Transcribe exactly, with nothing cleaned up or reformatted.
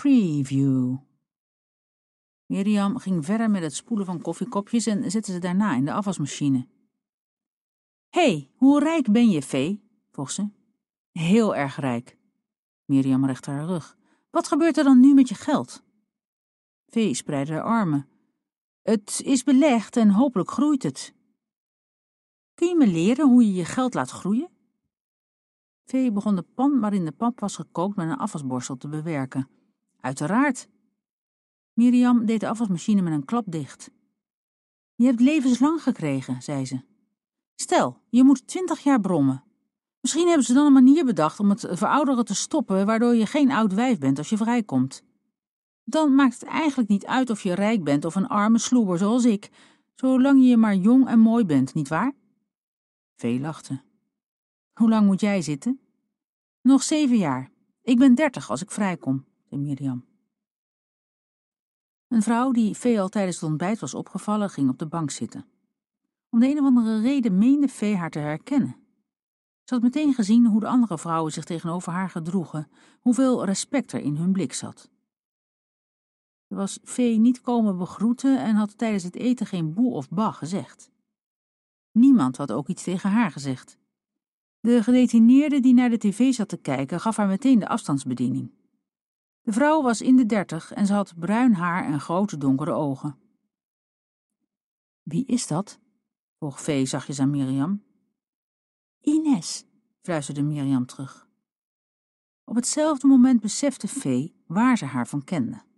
Preview. Miriam ging verder met het spoelen van koffiekopjes en zette ze daarna in de afwasmachine. Hé, hey, hoe rijk ben je, Vee? Vroeg ze. Heel erg rijk. Miriam richtte haar rug. Wat gebeurt er dan nu met je geld? Vee spreidde haar armen. Het is belegd en hopelijk groeit het. Kun je me leren hoe je je geld laat groeien? Vee begon de pan waarin de pap was gekookt met een afwasborstel te bewerken. Uiteraard. Miriam deed de afwasmachine met een klap dicht. Je hebt levenslang gekregen, zei ze. Stel, je moet twintig jaar brommen. Misschien hebben ze dan een manier bedacht om het verouderen te stoppen, waardoor je geen oud wijf bent als je vrijkomt. Dan maakt het eigenlijk niet uit of je rijk bent of een arme sloeber zoals ik, zolang je maar jong en mooi bent, nietwaar? Vee lachte. Hoe lang moet jij zitten? Nog zeven jaar. Ik ben dertig als ik vrijkom, zei Miriam. Een vrouw die Vee al tijdens het ontbijt was opgevallen, ging op de bank zitten. Om de een of andere reden meende Vee haar te herkennen. Ze had meteen gezien hoe de andere vrouwen zich tegenover haar gedroegen, hoeveel respect er in hun blik zat. Ze was Vee niet komen begroeten en had tijdens het eten geen boe of bah gezegd. Niemand had ook iets tegen haar gezegd. De gedetineerde die naar de tv zat te kijken gaf haar meteen de afstandsbediening. De vrouw was in de dertig en ze had bruin haar en grote donkere ogen. Wie is dat? vroeg Vee zachtjes aan Miriam. Ines, fluisterde Miriam terug. Op hetzelfde moment besefte Vee waar ze haar van kende.